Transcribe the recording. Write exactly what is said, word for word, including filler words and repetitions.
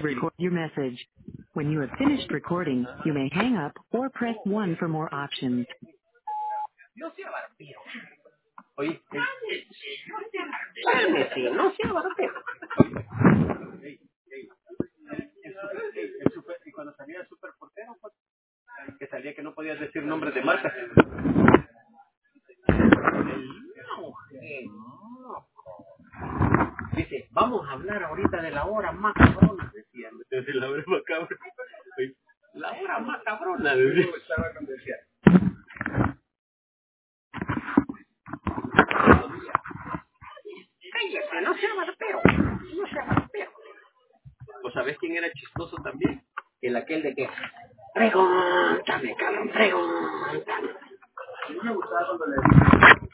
record your message. When you have finished recording, you may hang up or press one for more options. No sea barbero. Oye, cálmese, no sea barbero. El super, y cuando salía el super portero, pues, que salía que no podías decir nombres de marcas. Dice, vamos a hablar ahorita de la hora más cabrona, decía. Entonces, la hora más cabrona. La hora más cabrona, decía. Cállese, no sea barbero. No sea barbero. ¿O sabés quién era chistoso también? El aquel de que, pregúntame, cabrón, pregúntame. A mí me gustaba cuando le